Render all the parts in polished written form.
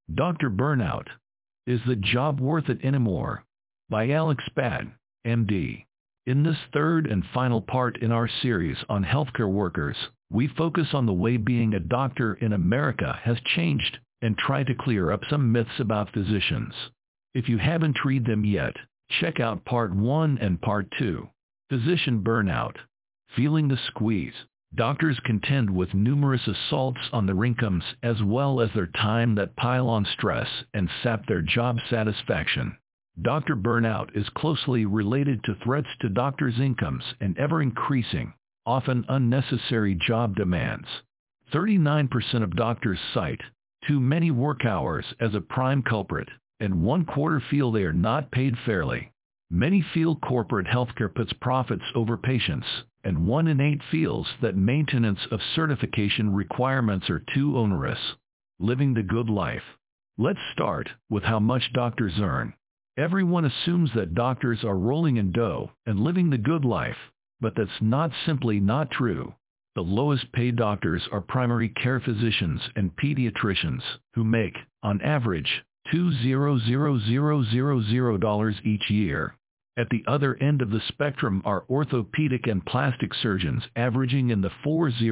Dr. Burnout. Is the job worth it anymore? By Alex Spad, MD. In this third and final part in our series on healthcare workers, we focus on the way being a doctor in America has changed and try to clear up some myths about physicians. If you haven't read them yet, check out Part 1 and Part 2. Physician burnout. Feeling the squeeze. Doctors contend with numerous assaults on their incomes as well as their time that pile on stress and sap their job satisfaction. Doctor burnout is closely related to threats to doctors' incomes and ever-increasing, often unnecessary job demands. 39% of doctors cite too many work hours as a prime culprit, and 1/4 feel they are not paid fairly. Many feel corporate healthcare puts profits over patients, and 1 in 8 feels that maintenance of certification requirements are too onerous. Living the good life. Let's start with how much doctors earn. Everyone assumes that doctors are rolling in dough and living the good life, but that's simply not true. The lowest paid doctors are primary care physicians and pediatricians, who make, on average, $2,000,000 each year. At the other end of the spectrum are orthopedic and plastic surgeons averaging in the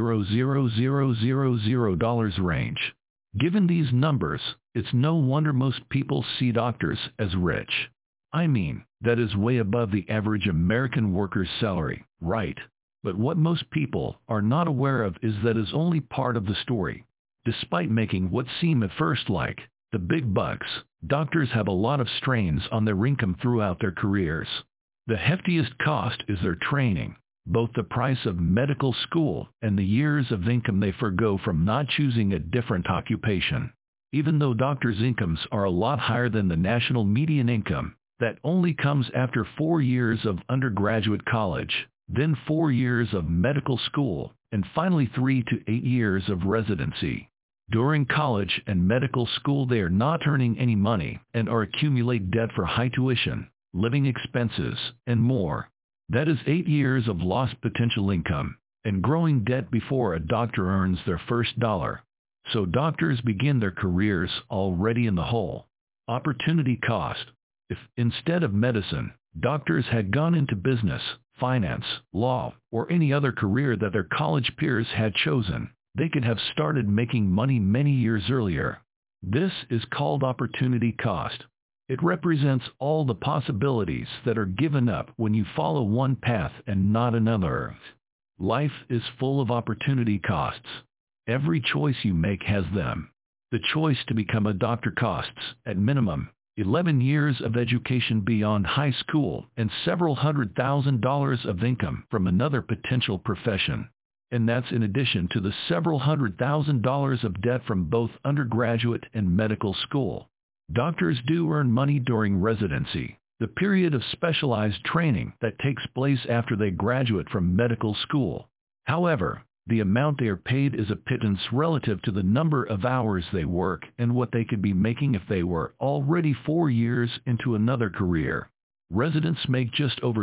$4,000,000 range. Given these numbers, it's no wonder most people see doctors as rich. I mean, that is way above the average American worker's salary, right? But what most people are not aware of is that is only part of the story. Despite making what seem at first like the big bucks, doctors have a lot of strains on their income throughout their careers. The heftiest cost is their training, both the price of medical school and the years of income they forgo from not choosing a different occupation. Even though doctors' incomes are a lot higher than the national median income, that only comes after 4 years of undergraduate college, then 4 years of medical school, and finally 3 to 8 years of residency. During college and medical school they are not earning any money and are accumulate debt for high tuition, living expenses, and more. That is 8 years of lost potential income and growing debt before a doctor earns their first dollar. So doctors begin their careers already in the hole. Opportunity cost. If, instead of medicine, doctors had gone into business, finance, law, or any other career that their college peers had chosen, they could have started making money many years earlier. This is called opportunity cost. It represents all the possibilities that are given up when you follow one path and not another. Life is full of opportunity costs. Every choice you make has them. The choice to become a doctor costs, at minimum, 11 years of education beyond high school and several $100,000 of income from another potential profession. And that's in addition to the several $100,000 of debt from both undergraduate and medical school. Doctors do earn money during residency, the period of specialized training that takes place after they graduate from medical school. However, the amount they are paid is a pittance relative to the number of hours they work and what they could be making if they were already 4 years into another career. Residents make just over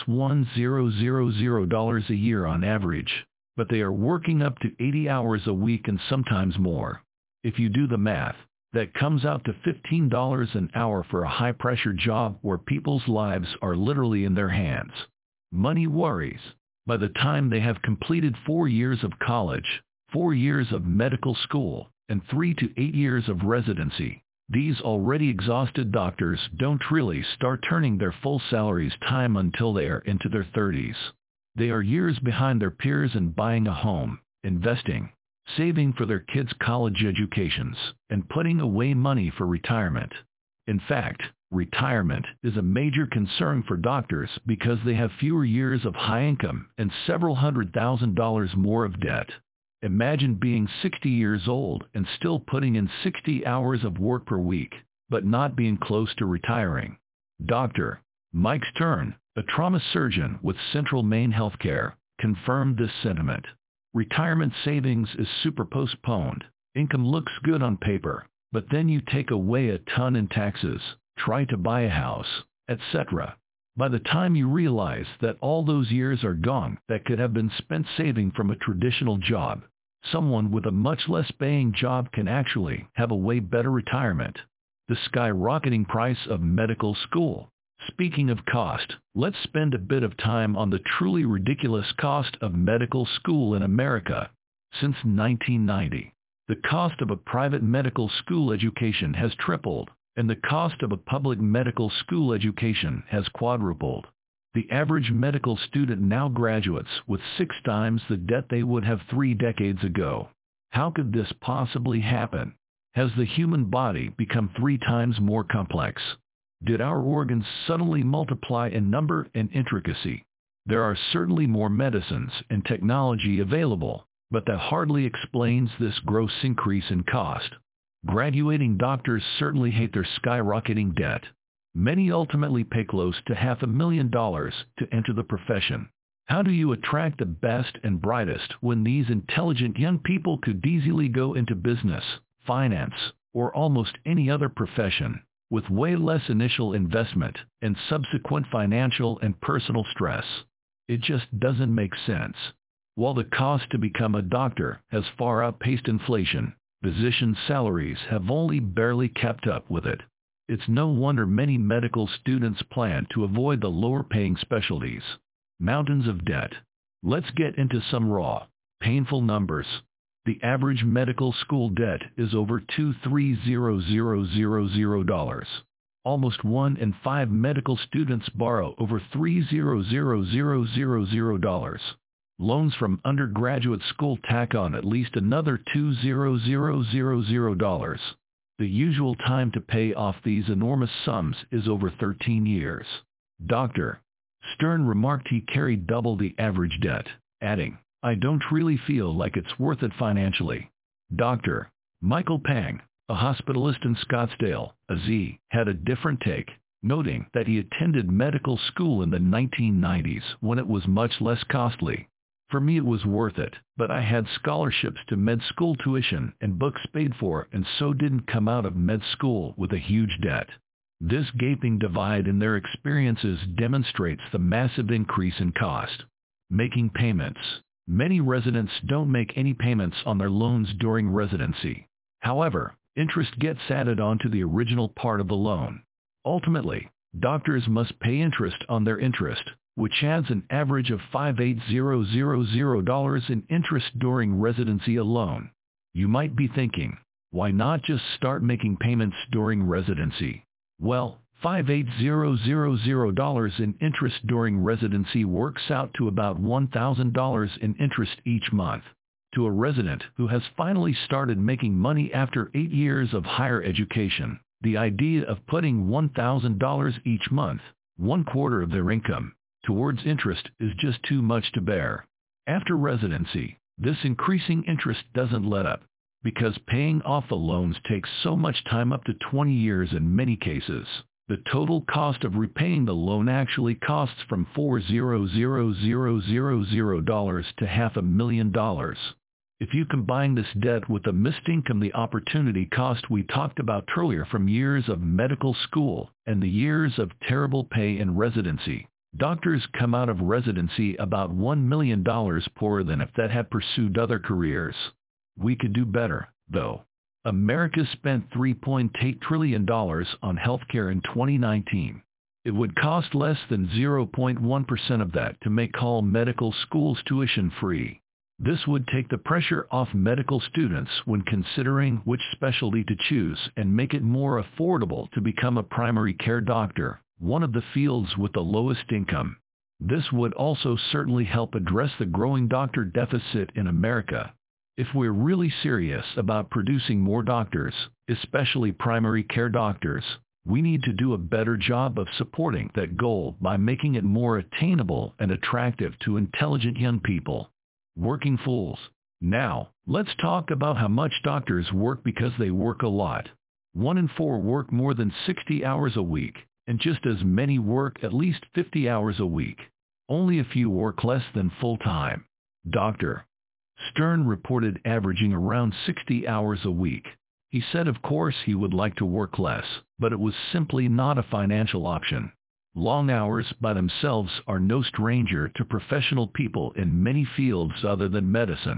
$61,000 a year on average, but they are working up to 80 hours a week and sometimes more. If you do the math, that comes out to $15 an hour for a high-pressure job where people's lives are literally in their hands. Money worries. By the time they have completed 4 years of college, 4 years of medical school, and 3 to 8 years of residency, these already exhausted doctors don't really start turning their full salaries time until they are into their 30s. They are years behind their peers in buying a home, investing, saving for their kids' college educations, and putting away money for retirement. In fact, retirement is a major concern for doctors because they have fewer years of high income and several $100,000 more of debt. Imagine being 60 years old and still putting in 60 hours of work per week, but not being close to retiring. Dr. Mike Stern, a trauma surgeon with Central Maine Healthcare, confirmed this sentiment. Retirement savings is super postponed. Income looks good on paper, but then you take away a ton in taxes, try to buy a house, etc. By the time you realize that all those years are gone that could have been spent saving from a traditional job, Someone with a much less paying job can actually have a way better retirement. The skyrocketing price of medical school. Speaking of cost, let's spend a bit of time on the truly ridiculous cost of medical school in America. Since 1990, the cost of a private medical school education has tripled, and the cost of a public medical school education has quadrupled. The average medical student now graduates with 6 times the debt they would have 3 decades ago. How could this possibly happen? Has the human body become 3 times more complex? Did our organs suddenly multiply in number and intricacy? There are certainly more medicines and technology available, but that hardly explains this gross increase in cost. Graduating doctors certainly hate their skyrocketing debt. Many ultimately pay close to $500,000 to enter the profession. How do you attract the best and brightest when these intelligent young people could easily go into business, finance, or almost any other profession, with way less initial investment and subsequent financial and personal stress? It just doesn't make sense. While the cost to become a doctor has far outpaced inflation, physicians' salaries have only barely kept up with it. It's no wonder many medical students plan to avoid the lower-paying specialties. Mountains of debt. Let's get into some raw, painful numbers. The average medical school debt is over $230,000. Almost 1 in 5 medical students borrow over $300,000. Loans from undergraduate school tack on at least another $200,000. The usual time to pay off these enormous sums is over 13 years. Dr. Stern remarked he carried double the average debt, adding, "I don't really feel like it's worth it financially." Dr. Michael Pang, a hospitalist in Scottsdale, AZ, had a different take, noting that he attended medical school in the 1990s when it was much less costly. "For me it was worth it, but I had scholarships to med school tuition and books paid for, and so didn't come out of med school with a huge debt." This gaping divide in their experiences demonstrates the massive increase in cost. Making payments. Many residents don't make any payments on their loans during residency. However, interest gets added on to the original part of the loan. Ultimately, doctors must pay interest on their interest, which adds an average of $5,800 in interest during residency alone. You might be thinking, why not just start making payments during residency? Well, $5,800 in interest during residency works out to about $1,000 in interest each month. To a resident who has finally started making money after 8 years of higher education, the idea of putting $1,000 each month, 1/4 of their income, towards interest is just too much to bear. After residency, this increasing interest doesn't let up, because paying off the loans takes so much time, up to 20 years in many cases. The total cost of repaying the loan actually costs from $400,000 to $500,000. If you combine this debt with the missed income, the opportunity cost we talked about earlier from years of medical school and the years of terrible pay in residency, doctors come out of residency about $1 million poorer than if they had pursued other careers. We could do better, though. America spent $3.8 trillion on healthcare in 2019. It would cost less than 0.1% of that to make all medical schools tuition free. This would take the pressure off medical students when considering which specialty to choose and make it more affordable to become a primary care doctor, one of the fields with the lowest income. This would also certainly help address the growing doctor deficit in America. If we're really serious about producing more doctors, especially primary care doctors, we need to do a better job of supporting that goal by making it more attainable and attractive to intelligent young people. Working fools. Now, let's talk about how much doctors work, because they work a lot. 1 in 4 work more than 60 hours a week, and just as many work at least 50 hours a week. Only a few work less than full-time. Dr. Stern reported averaging around 60 hours a week. He said of course he would like to work less, but it was simply not a financial option. Long hours by themselves are no stranger to professional people in many fields other than medicine.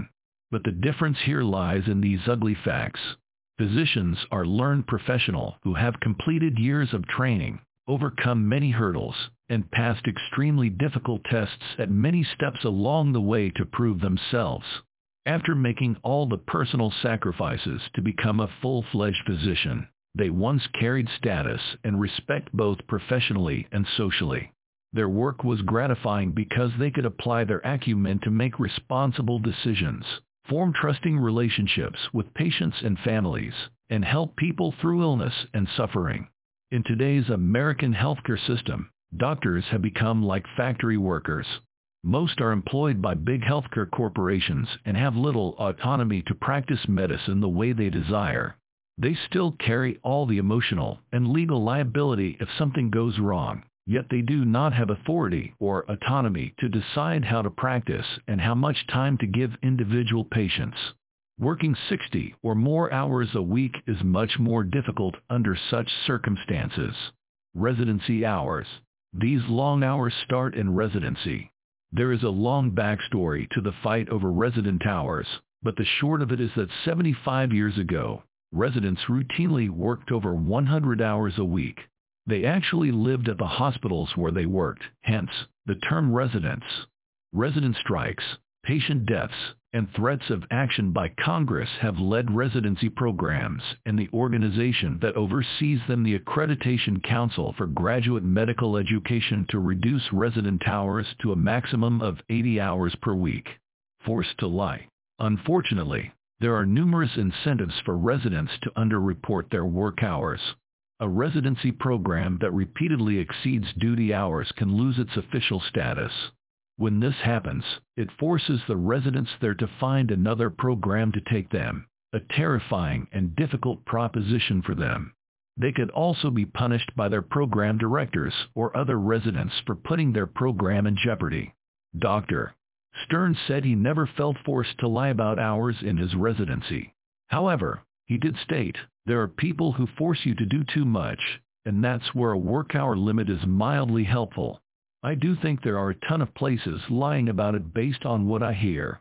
But the difference here lies in these ugly facts. Physicians are learned professionals who have completed years of training, overcome many hurdles, and passed extremely difficult tests at many steps along the way to prove themselves. After making all the personal sacrifices to become a full-fledged physician, they once carried status and respect both professionally and socially. Their work was gratifying because they could apply their acumen to make responsible decisions, form trusting relationships with patients and families, and help people through illness and suffering. In today's American healthcare system, doctors have become like factory workers. Most are employed by big healthcare corporations and have little autonomy to practice medicine the way they desire. They still carry all the emotional and legal liability if something goes wrong, yet they do not have authority or autonomy to decide how to practice and how much time to give individual patients. Working 60 or more hours a week is much more difficult under such circumstances. Residency hours. These long hours start in residency. There is a long backstory to the fight over resident hours, but the short of it is that 75 years ago, residents routinely worked over 100 hours a week. They actually lived at the hospitals where they worked, hence the term residents. Resident strikes, patient deaths, and threats of action by Congress have led residency programs and the organization that oversees them, the Accreditation Council for Graduate Medical Education, to reduce resident hours to a maximum of 80 hours per week. Forced to lie. Unfortunately, there are numerous incentives for residents to underreport their work hours. A residency program that repeatedly exceeds duty hours can lose its official status. When this happens, it forces the residents there to find another program to take them, a terrifying and difficult proposition for them. They could also be punished by their program directors or other residents for putting their program in jeopardy. Dr. Stern said he never felt forced to lie about hours in his residency. However, he did state, there are people who force you to do too much, and that's where a work-hour limit is mildly helpful. I do think there are a ton of places lying about it based on what I hear.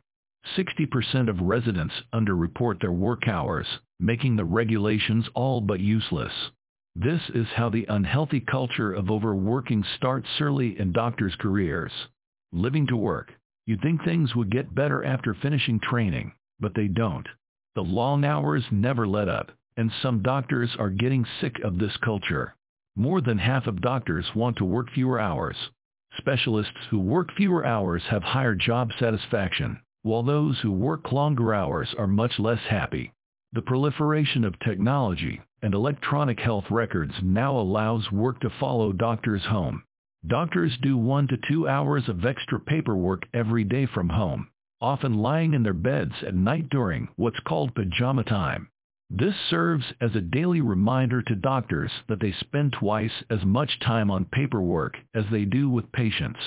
60% of residents underreport their work hours, making the regulations all but useless. This is how the unhealthy culture of overworking starts early in doctors' careers. Living to work. You'd think things would get better after finishing training, but they don't. The long hours never let up, and some doctors are getting sick of this culture. More than half of doctors want to work fewer hours. Specialists who work fewer hours have higher job satisfaction, while those who work longer hours are much less happy. The proliferation of technology and electronic health records now allows work to follow doctors home. Doctors do 1 to 2 hours of extra paperwork every day from home, often lying in their beds at night during what's called pajama time. This serves as a daily reminder to doctors that they spend twice as much time on paperwork as they do with patients.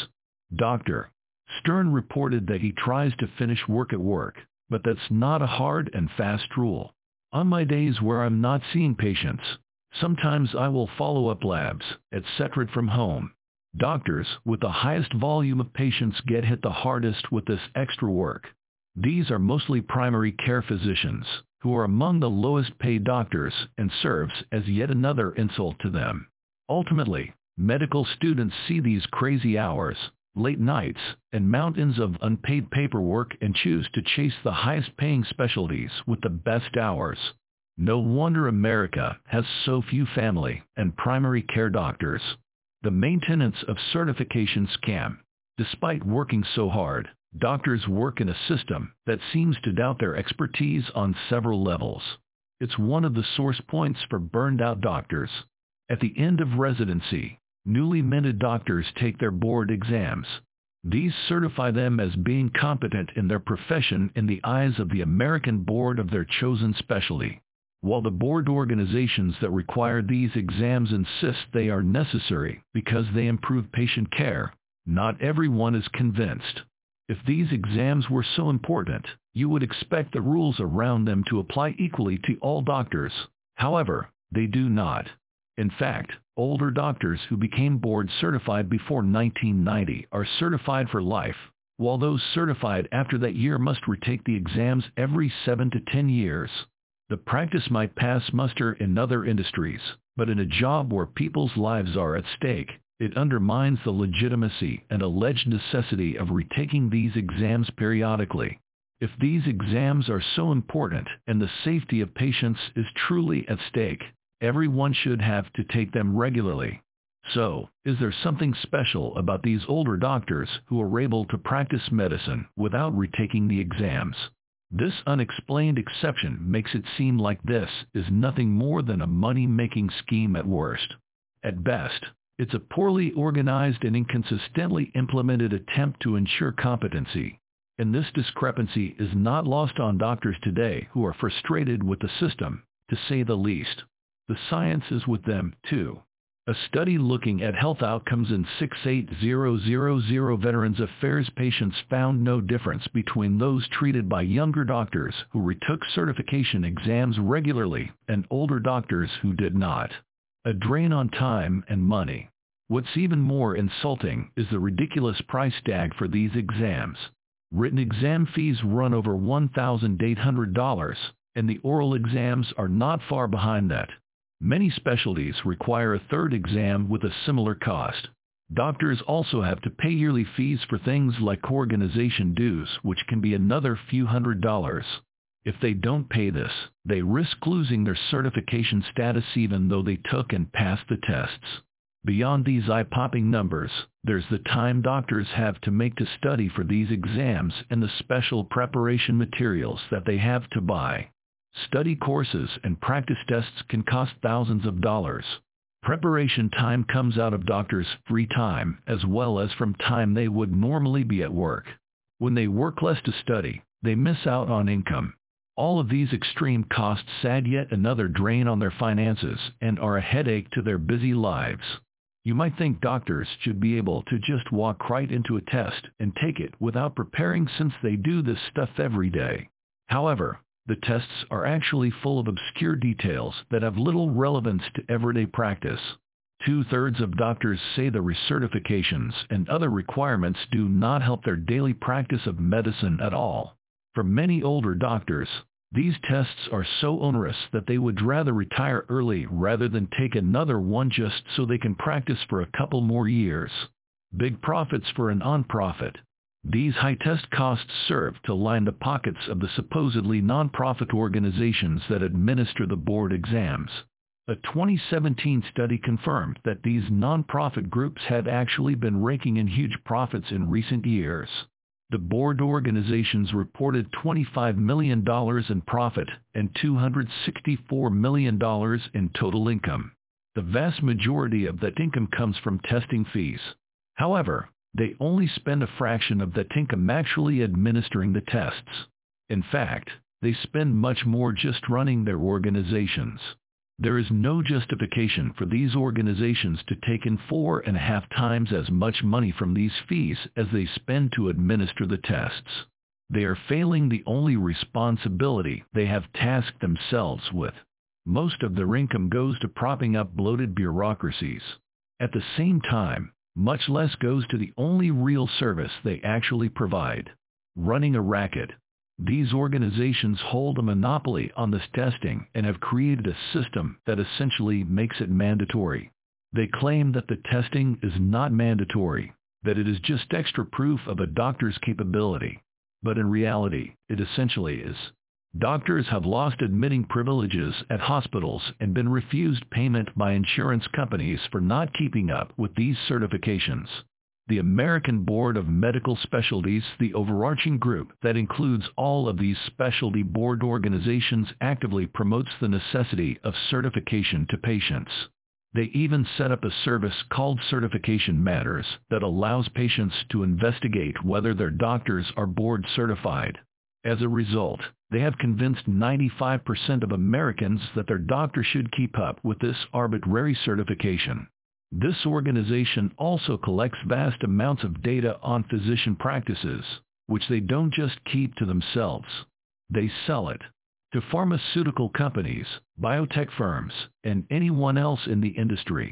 Dr. Stern reported that he tries to finish work at work, but that's not a hard and fast rule. On my days where I'm not seeing patients, sometimes I will follow up labs, etc. from home. Doctors with the highest volume of patients get hit the hardest with this extra work. These are mostly primary care physicians, who are among the lowest paid doctors and serves as yet another insult to them. Ultimately, medical students see these crazy hours, late nights, and mountains of unpaid paperwork and choose to chase the highest paying specialties with the best hours. No wonder America has so few family and primary care doctors. The maintenance of certification scam. Despite working so hard, doctors work in a system that seems to doubt their expertise on several levels. It's one of the source points for burned-out doctors. At the end of residency, newly minted doctors take their board exams. These certify them as being competent in their profession in the eyes of the American board of their chosen specialty. While the board organizations that require these exams insist they are necessary because they improve patient care, not everyone is convinced. If these exams were so important, you would expect the rules around them to apply equally to all doctors. However, they do not. In fact, older doctors who became board certified before 1990 are certified for life. while those certified after that year must retake the exams every 7 to 10 years. The practice might pass muster in other industries, but in a job where people's lives are at stake, it undermines the legitimacy and alleged necessity of retaking these exams periodically. If these exams are so important and the safety of patients is truly at stake, everyone should have to take them regularly. So, is there something special about these older doctors who are able to practice medicine without retaking the exams? This unexplained exception makes it seem like this is nothing more than a money-making scheme at worst. At best, it's a poorly organized and inconsistently implemented attempt to ensure competency. And this discrepancy is not lost on doctors today who are frustrated with the system, to say the least. The science is with them, too. A study looking at health outcomes in 68000 Veterans Affairs patients found no difference between those treated by younger doctors who retook certification exams regularly and older doctors who did not. A drain on time and money. What's even more insulting is the ridiculous price tag for these exams. Written exam fees run over $1,800, and the oral exams are not far behind that. Many specialties require a third exam with a similar cost. Doctors also have to pay yearly fees for things like organization dues, which can be another few $100s. If they don't pay this, they risk losing their certification status even though they took and passed the tests. Beyond these eye-popping numbers, there's the time doctors have to make to study for these exams and the special preparation materials that they have to buy. Study courses and practice tests can cost thousands of dollars. Preparation time comes out of doctors' free time as well as from time they would normally be at work. When they work less to study, they miss out on income. All of these extreme costs add yet another drain on their finances and are a headache to their busy lives. You might think doctors should be able to just walk right into a test and take it without preparing since they do this stuff every day. However, the tests are actually full of obscure details that have little relevance to everyday practice. 2/3 of doctors say the recertifications and other requirements do not help their daily practice of medicine at all. For many older doctors, these tests are so onerous that they would rather retire early rather than take another one just so they can practice for a couple more years. Big profits for a non-profit. These high test costs serve to line the pockets of the supposedly non-profit organizations that administer the board exams. A 2017 study confirmed that these non-profit groups had actually been raking in huge profits in recent years. The board organizations reported $25 million in profit and $264 million in total income. The vast majority of that income comes from testing fees. However, they only spend a fraction of that income actually administering the tests. In fact, they spend much more just running their organizations. There is no justification for these organizations to take in 4.5 times as much money from these fees as they spend to administer the tests. They are failing the only responsibility they have tasked themselves with. Most of their income goes to propping up bloated bureaucracies. At the same time, much less goes to the only real service they actually provide: running a racket. These organizations hold a monopoly on this testing and have created a system that essentially makes it mandatory. They claim that the testing is not mandatory, that it is just extra proof of a doctor's capability. But in reality, it essentially is. Doctors have lost admitting privileges at hospitals and been refused payment by insurance companies for not keeping up with these certifications. The American Board of Medical Specialties, the overarching group that includes all of these specialty board organizations, actively promotes the necessity of certification to patients. They even set up a service called Certification Matters that allows patients to investigate whether their doctors are board certified. As a result, they have convinced 95% of Americans that their doctor should keep up with this arbitrary certification. This organization also collects vast amounts of data on physician practices, which they don't just keep to themselves. They sell it to pharmaceutical companies, biotech firms, and anyone else in the industry.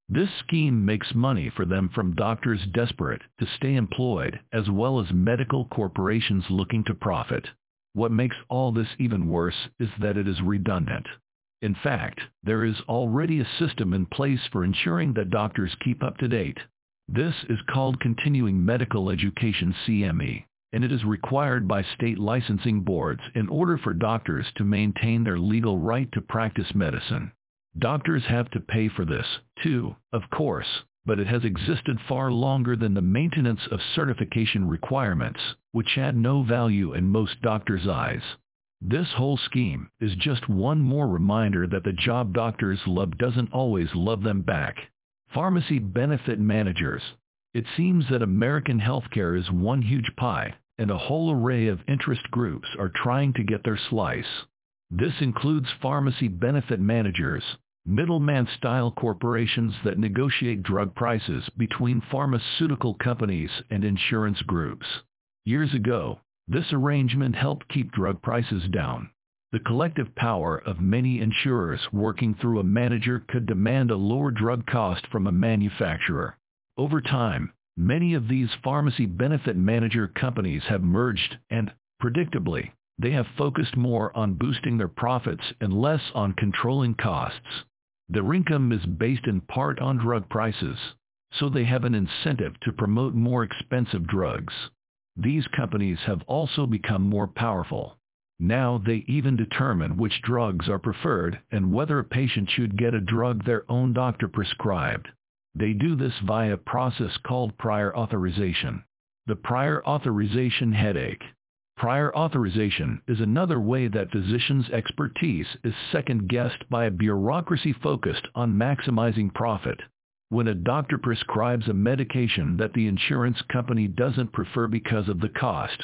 This scheme makes money for them from doctors desperate to stay employed as well as medical corporations looking to profit. What makes all this even worse is that it is redundant. In fact, there is already a system in place for ensuring that doctors keep up to date. This is called Continuing Medical Education (CME), and it is required by state licensing boards in order for doctors to maintain their legal right to practice medicine. Doctors have to pay for this, too, of course, but it has existed far longer than the maintenance of certification requirements, which had no value in most doctors' eyes. This whole scheme is just one more reminder that the job doctors love doesn't always love them back. Pharmacy benefit managers. It seems that American healthcare is one huge pie, and a whole array of interest groups are trying to get their slice. This includes pharmacy benefit managers, middleman-style corporations that negotiate drug prices between pharmaceutical companies and insurance groups. Years ago, this arrangement helped keep drug prices down. The collective power of many insurers working through a manager could demand a lower drug cost from a manufacturer. Over time, many of these pharmacy benefit manager companies have merged and, predictably, they have focused more on boosting their profits and less on controlling costs. Their income is based in part on drug prices, so they have an incentive to promote more expensive drugs. These companies have also become more powerful. Now they even determine which drugs are preferred and whether a patient should get a drug their own doctor prescribed. They do this via a process called prior authorization. The prior authorization headache. Prior authorization is another way that physicians' expertise is second-guessed by a bureaucracy focused on maximizing profit. When a doctor prescribes a medication that the insurance company doesn't prefer because of the cost,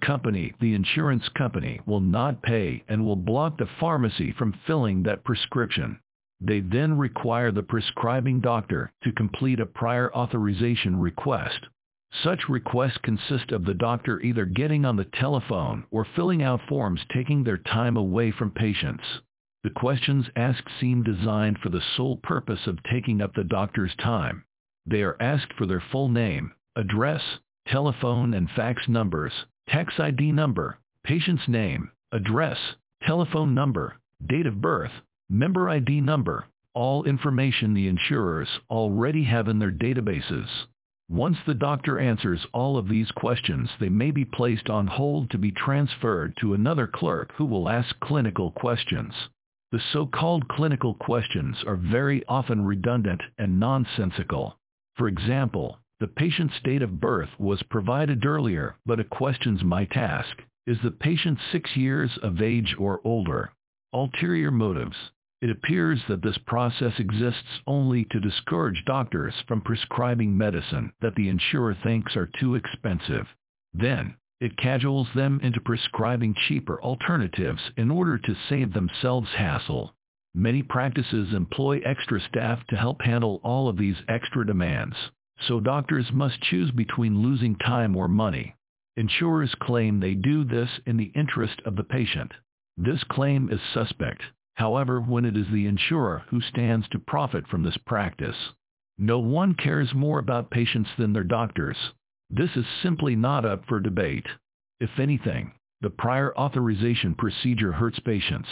the insurance company, will not pay and will block the pharmacy from filling that prescription. They then require the prescribing doctor to complete a prior authorization request. Such requests consist of the doctor either getting on the telephone or filling out forms taking their time away from patients. The questions asked seem designed for the sole purpose of taking up the doctor's time. They are asked for their full name, address, telephone and fax numbers, tax ID number, patient's name, address, telephone number, date of birth, member ID number, all information the insurers already have in their databases. Once the doctor answers all of these questions, they may be placed on hold to be transferred to another clerk who will ask clinical questions. The so-called clinical questions are very often redundant and nonsensical. For example, the patient's date of birth was provided earlier, but a questions might ask, is the patient 6 years of age or older? Ulterior motives. It appears that this process exists only to discourage doctors from prescribing medicine that the insurer thinks are too expensive. Then, it cajoles them into prescribing cheaper alternatives in order to save themselves hassle. Many practices employ extra staff to help handle all of these extra demands, so doctors must choose between losing time or money. Insurers claim they do this in the interest of the patient. This claim is suspect, however, when it is the insurer who stands to profit from this practice. No one cares more about patients than their doctors. This is simply not up for debate. If anything, the prior authorization procedure hurts patients.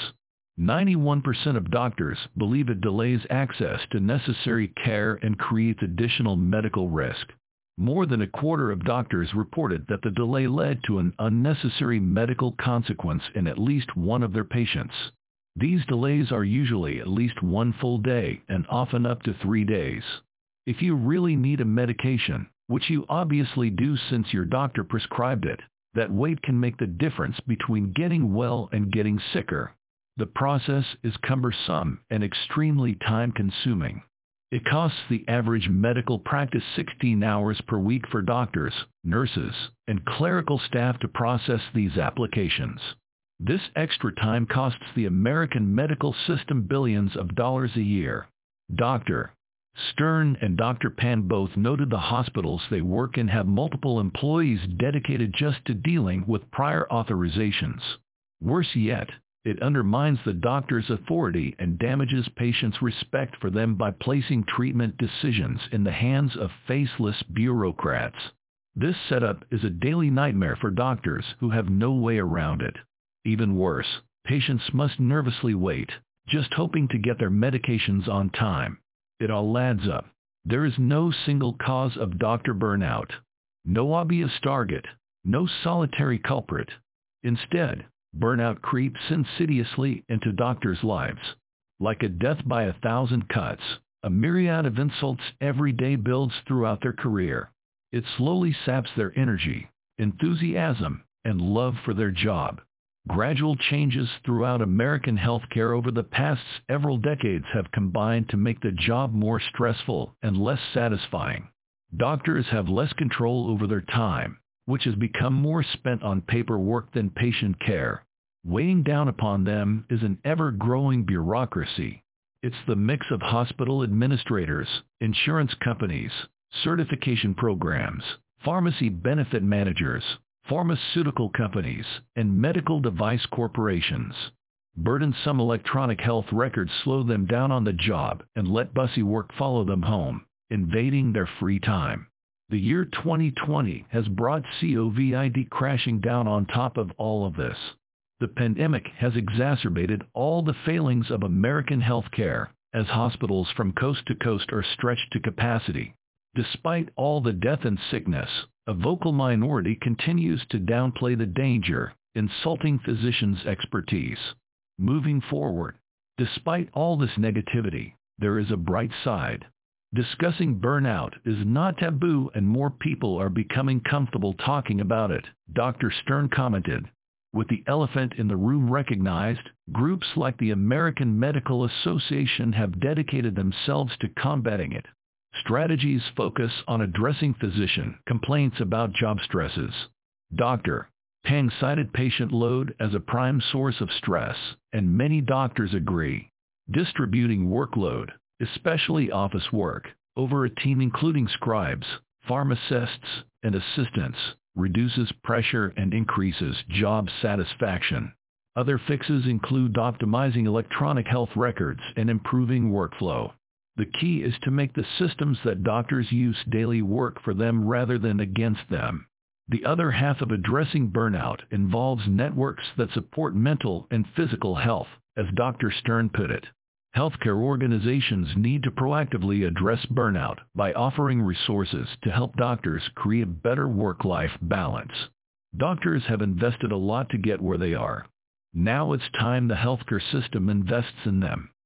91% of doctors believe it delays access to necessary care and creates additional medical risk. More than a quarter of doctors reported that the delay led to an unnecessary medical consequence in at least one of their patients. These delays are usually at least one full day and often up to 3 days. If you really need a medication, which you obviously do since your doctor prescribed it, that wait can make the difference between getting well and getting sicker. The process is cumbersome and extremely time-consuming. It costs the average medical practice 16 hours per week for doctors, nurses, and clerical staff to process these applications. This extra time costs the American medical system billions of dollars a year. Dr. Stern and Dr. Pan both noted the hospitals they work in have multiple employees dedicated just to dealing with prior authorizations. Worse yet, It undermines the doctor's authority and damages patients' respect for them by placing treatment decisions in the hands of faceless bureaucrats. This setup is a daily nightmare for doctors who have no way around it. Even worse, patients must nervously wait, just hoping to get their medications on time. It all adds up. There is no single cause of doctor burnout. No obvious target. No solitary culprit. Instead, burnout creeps insidiously into doctors' lives. Like a death by 1,000 cuts, a myriad of insults every day builds throughout their career. It slowly saps their energy, enthusiasm, and love for their job. Gradual changes throughout American healthcare over the past several decades have combined to make the job more stressful and less satisfying. Doctors have less control over their time, which has become more spent on paperwork than patient care. Weighing down upon them is an ever-growing bureaucracy. It's the mix of hospital administrators, insurance companies, certification programs, pharmacy benefit managers, pharmaceutical companies, and medical device corporations. Burdensome electronic health records slow them down on the job and let bussy work follow them home, invading their free time. The year 2020 has brought COVID crashing down on top of all of this. The pandemic has exacerbated all the failings of American healthcare, as hospitals from coast to coast are stretched to capacity. Despite all the death and sickness, a vocal minority continues to downplay the danger, insulting physicians' expertise. Moving forward, despite all this negativity, there is a bright side. Discussing burnout is not taboo and more people are becoming comfortable talking about it, Dr. Stern commented. With the elephant in the room recognized, groups like the American Medical Association have dedicated themselves to combating it. Strategies focus on addressing physician complaints about job stresses. Dr. Pang cited patient load as a prime source of stress, and many doctors agree. Distributing workload, especially office work, over a team including scribes, pharmacists, and assistants, reduces pressure and increases job satisfaction. Other fixes include optimizing electronic health records and improving workflow. The key is to make the systems that doctors use daily work for them rather than against them. The other half of addressing burnout involves networks that support mental and physical health, as Dr. Stern put it. Healthcare organizations need to proactively address burnout by offering resources to help doctors create better work-life balance. Doctors have invested a lot to get where they are. Now it's time the healthcare system invests in them.